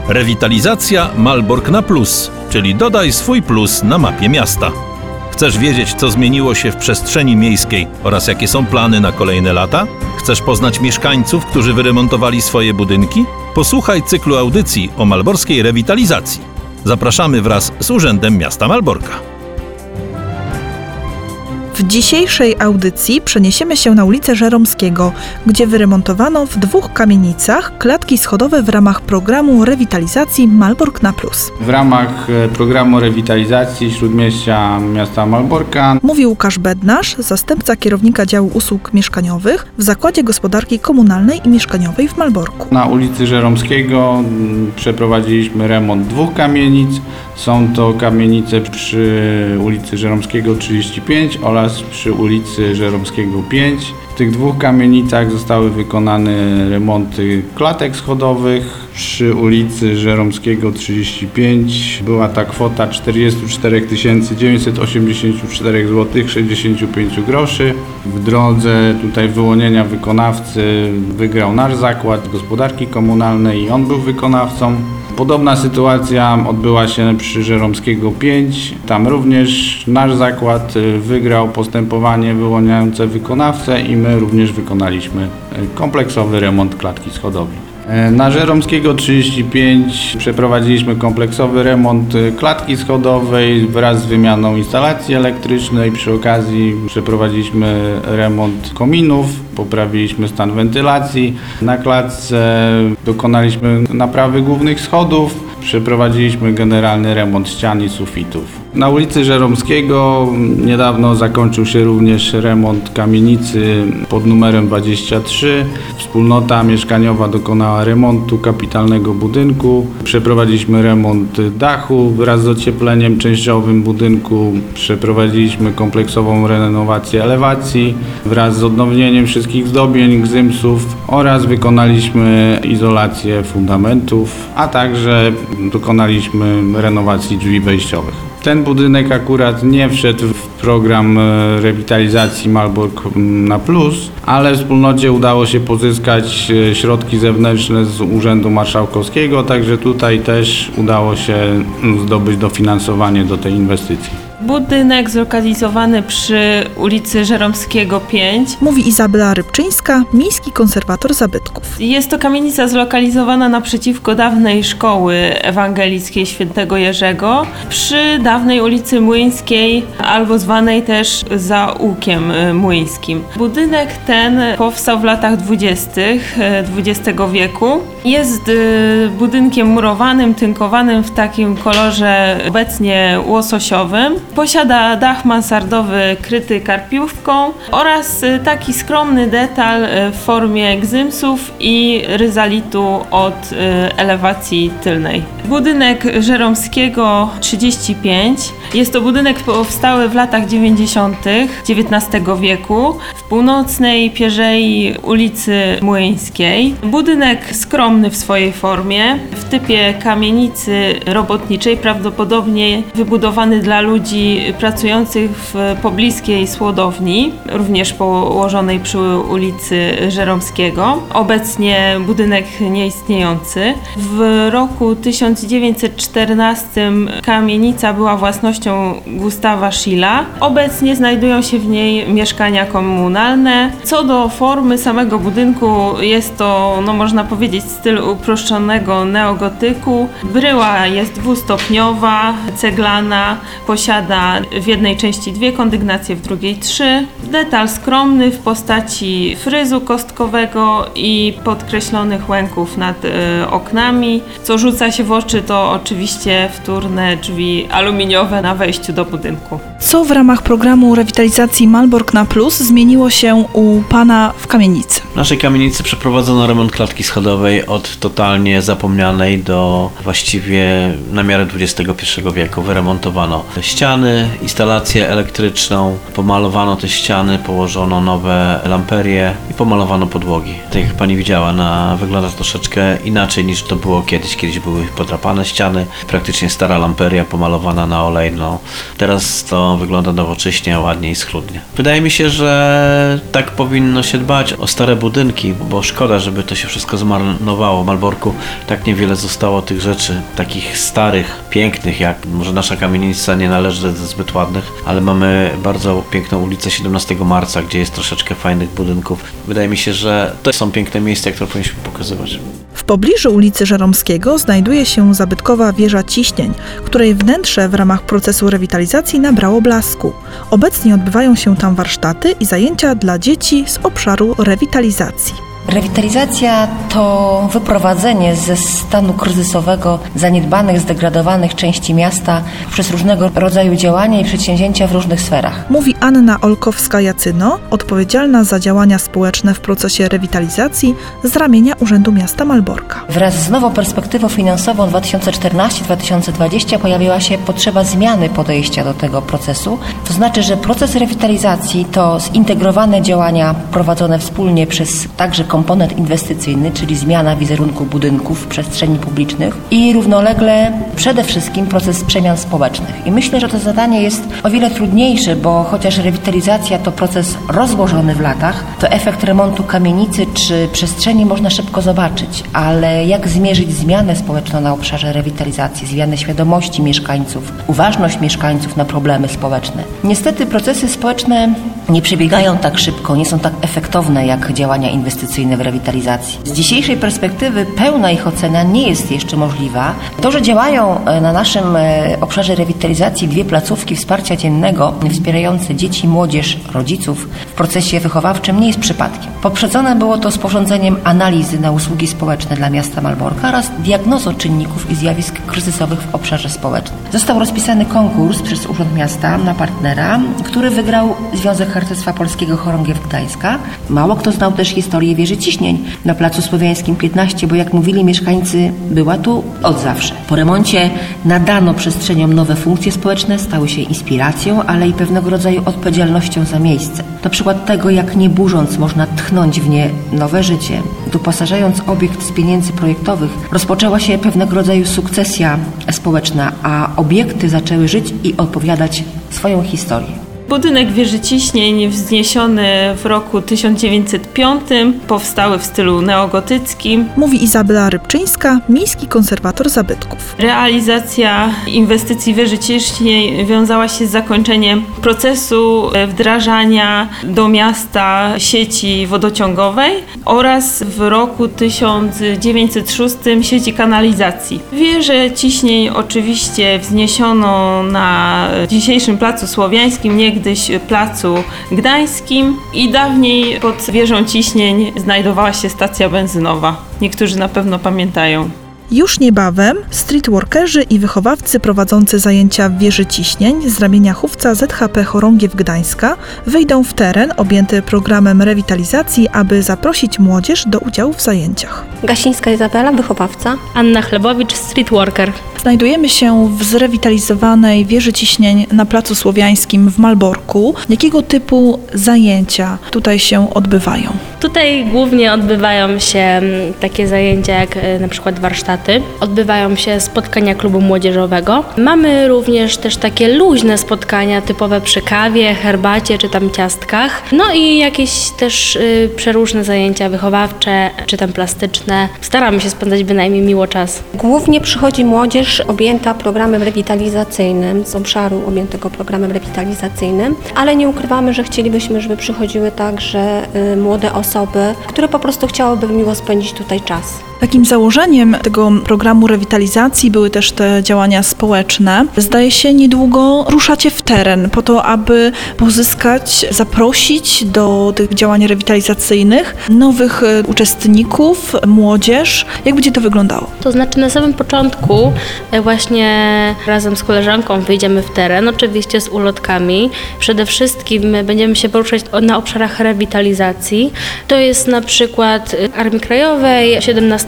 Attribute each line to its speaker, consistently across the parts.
Speaker 1: Rewitalizacja Malbork na plus, czyli dodaj swój plus na mapie miasta. Chcesz wiedzieć, co zmieniło się w przestrzeni miejskiej oraz jakie są plany na kolejne lata? Chcesz poznać mieszkańców, którzy wyremontowali swoje budynki? Posłuchaj cyklu audycji o malborskiej rewitalizacji. Zapraszamy wraz z Urzędem Miasta Malborka.
Speaker 2: W dzisiejszej audycji przeniesiemy się na ulicę Żeromskiego, gdzie wyremontowano w 2 kamienicach klatki schodowe w ramach programu rewitalizacji Malbork na plus.
Speaker 3: W ramach programu rewitalizacji Śródmieścia miasta Malborka
Speaker 2: Mówi Łukasz Bednarz, zastępca kierownika działu usług mieszkaniowych w Zakładzie Gospodarki Komunalnej i Mieszkaniowej w Malborku.
Speaker 3: na ulicy Żeromskiego przeprowadziliśmy remont 2 kamienic. Są to kamienice przy ulicy Żeromskiego 35 oraz przy ulicy Żeromskiego 5. W tych 2 kamienicach zostały wykonane remonty klatek schodowych. Przy ulicy Żeromskiego 35 była ta kwota 44 984 zł 65 groszy. W drodze tutaj wyłonienia wykonawcy wygrał nasz Zakład Gospodarki Komunalnej i on był wykonawcą. Podobna sytuacja odbyła się przy Żeromskiego 5. Tam również nasz zakład wygrał postępowanie wyłaniające wykonawcę i my również wykonaliśmy kompleksowy remont klatki schodowej. Na Żeromskiego 35 przeprowadziliśmy kompleksowy remont klatki schodowej wraz z wymianą instalacji elektrycznej. Przy okazji przeprowadziliśmy remont kominów, poprawiliśmy stan wentylacji. Na klatce dokonaliśmy naprawy głównych schodów, przeprowadziliśmy generalny remont ścian i sufitów. Na ulicy Żeromskiego niedawno zakończył się również remont kamienicy pod numerem 23. Wspólnota mieszkaniowa dokonała remontu kapitalnego budynku. Przeprowadziliśmy remont dachu wraz z ociepleniem częściowym budynku. Przeprowadziliśmy kompleksową renowację elewacji wraz z odnowieniem wszystkich zdobień, gzymsów oraz wykonaliśmy izolację fundamentów, a także dokonaliśmy renowacji drzwi wejściowych. Ten budynek akurat nie wszedł w program rewitalizacji Malbork na plus, ale wspólnocie udało się pozyskać środki zewnętrzne z Urzędu Marszałkowskiego, także tutaj też udało się zdobyć dofinansowanie do tej inwestycji.
Speaker 4: Budynek zlokalizowany przy ulicy Żeromskiego 5.
Speaker 2: Mówi Izabela Rybczyńska, miejski konserwator zabytków.
Speaker 4: Jest to kamienica zlokalizowana naprzeciwko dawnej szkoły ewangelickiej Świętego Jerzego przy dawnej ulicy Młyńskiej, albo zwanej też Zaułkiem Młyńskim. Budynek ten powstał w latach 20. XX wieku. Jest budynkiem murowanym, tynkowanym w takim kolorze obecnie łososiowym. Posiada dach mansardowy kryty karpiówką oraz taki skromny detal w formie gzymsów i ryzalitu od elewacji tylnej. Budynek Żeromskiego 35 jest to budynek powstały w latach 90. XIX wieku w północnej pierzei ulicy Młyńskiej. Budynek skromny w swojej formie, w typie kamienicy robotniczej, prawdopodobnie wybudowany dla ludzi pracujących w pobliskiej słodowni, również położonej przy ulicy Żeromskiego. Obecnie budynek nieistniejący. W roku 1914 kamienica była własnością Gustawa Schilla. Obecnie znajdują się w niej mieszkania komunalne. Co do formy samego budynku, jest to, można powiedzieć, styl uproszczonego neogotyku. Bryła jest dwustopniowa, ceglana, posiada w jednej części 2 kondygnacje, w drugiej 3. Detal skromny w postaci fryzu kostkowego i podkreślonych łęków nad oknami. Co rzuca się w oczy, to oczywiście wtórne drzwi aluminiowe na wejściu do budynku.
Speaker 2: Co w ramach programu rewitalizacji Malbork na plus zmieniło się u Pana w kamienicy?
Speaker 5: W naszej kamienicy przeprowadzono remont klatki schodowej od totalnie zapomnianej do właściwie na miarę XXI wieku. Wyremontowano ściany, instalację elektryczną, pomalowano te ściany, położono nowe lamperie i pomalowano podłogi. Tak jak Pani widziała, wygląda to troszeczkę inaczej niż to było kiedyś. Kiedyś były podrapane ściany, praktycznie stara lamperia pomalowana na olejno. Teraz to wygląda nowocześnie, ładnie i schludnie. Wydaje mi się, że ale tak powinno się dbać o stare budynki, bo szkoda, żeby to się wszystko zmarnowało. W Malborku tak niewiele zostało tych rzeczy, takich starych, pięknych, jak może nasza kamienica nie należy do zbyt ładnych, ale mamy bardzo piękną ulicę 17 Marca, gdzie jest troszeczkę fajnych budynków. Wydaje mi się, że to są piękne miejsca, które powinniśmy pokazywać.
Speaker 2: W pobliżu ulicy Żeromskiego znajduje się zabytkowa wieża ciśnień, której wnętrze w ramach procesu rewitalizacji nabrało blasku. Obecnie odbywają się tam warsztaty i zajęcia dla dzieci z obszaru rewitalizacji.
Speaker 6: Rewitalizacja to wyprowadzenie ze stanu kryzysowego zaniedbanych, zdegradowanych części miasta przez różnego rodzaju działania i przedsięwzięcia w różnych sferach.
Speaker 2: Mówi Anna Olkowska-Jacyno, odpowiedzialna za działania społeczne w procesie rewitalizacji z ramienia Urzędu Miasta Malborka.
Speaker 6: Wraz z nową perspektywą finansową 2014-2020 pojawiła się potrzeba zmiany podejścia do tego procesu. To znaczy, że proces rewitalizacji to zintegrowane działania prowadzone wspólnie przez także komponent inwestycyjny, czyli zmiana wizerunku budynków, przestrzeni publicznych i równolegle przede wszystkim proces przemian społecznych. I myślę, że to zadanie jest o wiele trudniejsze, bo chociaż rewitalizacja to proces rozłożony w latach, to efekt remontu kamienicy czy przestrzeni można szybko zobaczyć, ale jak zmierzyć zmianę społeczną na obszarze rewitalizacji, zmianę świadomości mieszkańców, uważność mieszkańców na problemy społeczne. Niestety procesy społeczne nie przebiegają tak szybko, nie są tak efektowne jak działania inwestycyjne w rewitalizacji. Z dzisiejszej perspektywy pełna ich ocena nie jest jeszcze możliwa. To, że działają na naszym obszarze rewitalizacji dwie placówki wsparcia dziennego wspierające dzieci, młodzież, rodziców w procesie wychowawczym nie jest przypadkiem. Poprzedzone było to sporządzeniem analizy na usługi społeczne dla miasta Malborka oraz diagnozą czynników i zjawisk kryzysowych w obszarze społecznym. Został rozpisany konkurs przez Urząd Miasta na partnera, który wygrał Związek Harcerstwa Polskiego Chorągiew Gdańska. Mało kto znał też historię wieży ciśnień na Placu Słowiańskim 15, bo jak mówili mieszkańcy, była tu od zawsze. Po remoncie nadano przestrzeniom nowe funkcje społeczne, stały się inspiracją, ale i pewnego rodzaju odpowiedzialnością za miejsce. To przykład tego, jak nie burząc można tchnąć w nie nowe życie. Doposażając obiekt z pieniędzy projektowych, rozpoczęła się pewnego rodzaju sukcesja społeczna, a obiekty zaczęły żyć i opowiadać swoją historię.
Speaker 4: Budynek wieży ciśnień wzniesiony w roku 1905, powstały w stylu neogotyckim.
Speaker 2: Mówi Izabela Rybczyńska, miejski konserwator zabytków.
Speaker 4: Realizacja inwestycji wieży ciśnień wiązała się z zakończeniem procesu wdrażania do miasta sieci wodociągowej oraz w roku 1906 sieci kanalizacji. Wieżę ciśnień oczywiście wzniesiono na dzisiejszym Placu Słowiańskim, niegdyś Placu Gdańskim i dawniej pod wieżą ciśnień znajdowała się stacja benzynowa. Niektórzy na pewno pamiętają.
Speaker 2: Już niebawem streetworkerzy i wychowawcy prowadzący zajęcia w wieży ciśnień z ramienia chówca ZHP Chorągiew Gdańska wyjdą w teren objęty programem rewitalizacji, aby zaprosić młodzież do udziału w zajęciach.
Speaker 7: Gasińska Izabela, wychowawca.
Speaker 8: Anna Chlebowicz, streetworker.
Speaker 2: Znajdujemy się w zrewitalizowanej wieży ciśnień na Placu Słowiańskim w Malborku. Jakiego typu zajęcia tutaj się odbywają?
Speaker 8: Tutaj głównie odbywają się takie zajęcia jak na przykład warsztaty. Odbywają się spotkania klubu młodzieżowego. Mamy również też takie luźne spotkania typowe przy kawie, herbacie czy tam ciastkach. No i jakieś też przeróżne zajęcia wychowawcze czy tam plastyczne. Staramy się spędzać bynajmniej miło czas.
Speaker 7: Głównie przychodzi młodzież objęta programem rewitalizacyjnym, z obszaru objętego programem rewitalizacyjnym, ale nie ukrywamy, że chcielibyśmy, żeby przychodziły także młode osoby, które po prostu chciałyby miło spędzić tutaj czas.
Speaker 2: Takim założeniem tego programu rewitalizacji były też te działania społeczne. Zdaje się, niedługo ruszacie w teren po to, aby pozyskać, zaprosić do tych działań rewitalizacyjnych nowych uczestników, młodzież. Jak będzie to wyglądało?
Speaker 8: To znaczy na samym początku właśnie razem z koleżanką wyjdziemy w teren, oczywiście z ulotkami. Przede wszystkim będziemy się poruszać na obszarach rewitalizacji. To jest na przykład Armii Krajowej, 17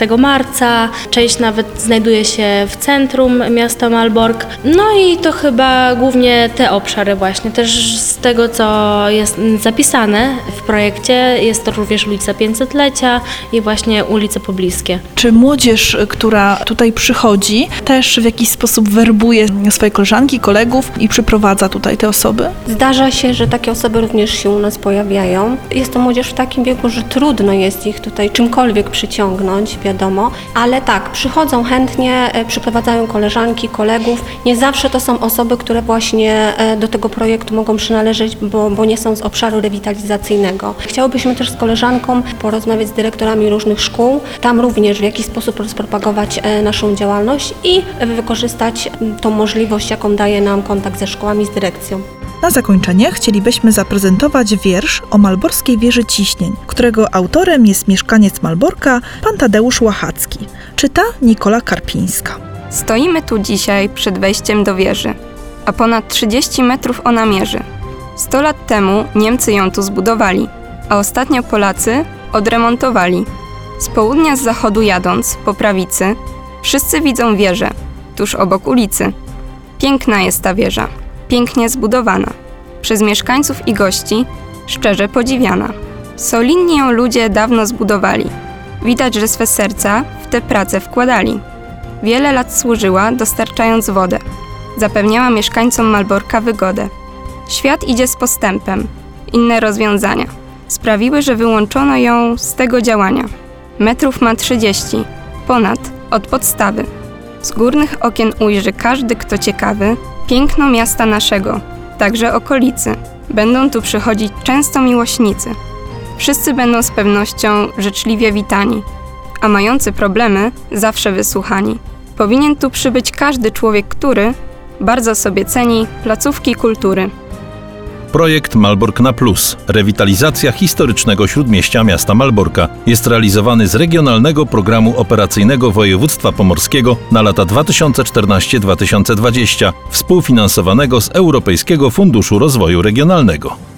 Speaker 8: 15 marca, część nawet znajduje się w centrum miasta Malbork. No i to chyba głównie te obszary właśnie. Też z tego, co jest zapisane w projekcie, jest to również ulica 500-lecia i właśnie ulice pobliskie.
Speaker 2: Czy młodzież, która tutaj przychodzi, też w jakiś sposób werbuje swoje koleżanki, kolegów i przyprowadza tutaj te osoby?
Speaker 7: Zdarza się, że takie osoby również się u nas pojawiają. Jest to młodzież w takim wieku, że trudno jest ich tutaj czymkolwiek przyciągnąć, wiadomo, ale tak, przychodzą chętnie, przyprowadzają koleżanki, kolegów. Nie zawsze to są osoby, które właśnie do tego projektu mogą przynależeć, bo nie są z obszaru rewitalizacyjnego. Chciałybyśmy też z koleżanką porozmawiać z dyrektorami różnych szkół, tam również w jakiś sposób rozpropagować naszą działalność i wykorzystać tą możliwość, jaką daje nam kontakt ze szkołami, z dyrekcją.
Speaker 2: Na zakończenie chcielibyśmy zaprezentować wiersz o malborskiej wieży ciśnień, którego autorem jest mieszkaniec Malborka, pan Tadeusz Łachacki. Czyta Nikola Karpińska.
Speaker 9: Stoimy tu dzisiaj przed wejściem do wieży, a ponad 30 metrów ona mierzy. 100 lat temu Niemcy ją tu zbudowali, a ostatnio Polacy odremontowali. Z południa z zachodu jadąc, po prawicy, wszyscy widzą wieżę, tuż obok ulicy. Piękna jest ta wieża, pięknie zbudowana, przez mieszkańców i gości szczerze podziwiana. Solidnie ją ludzie dawno zbudowali. Widać, że swe serca w tę pracę wkładali. Wiele lat służyła, dostarczając wodę. Zapewniała mieszkańcom Malborka wygodę. Świat idzie z postępem. Inne rozwiązania sprawiły, że wyłączono ją z tego działania. Metrów ma 30, ponad od podstawy. Z górnych okien ujrzy każdy, kto ciekawy, piękno miasta naszego, także okolicy. Będą tu przychodzić często miłośnicy. Wszyscy będą z pewnością życzliwie witani, a mający problemy zawsze wysłuchani. Powinien tu przybyć każdy człowiek, który bardzo sobie ceni placówki kultury.
Speaker 1: Projekt Malbork na Plus, rewitalizacja historycznego śródmieścia miasta Malborka, jest realizowany z Regionalnego Programu Operacyjnego Województwa Pomorskiego na lata 2014-2020, współfinansowanego z Europejskiego Funduszu Rozwoju Regionalnego.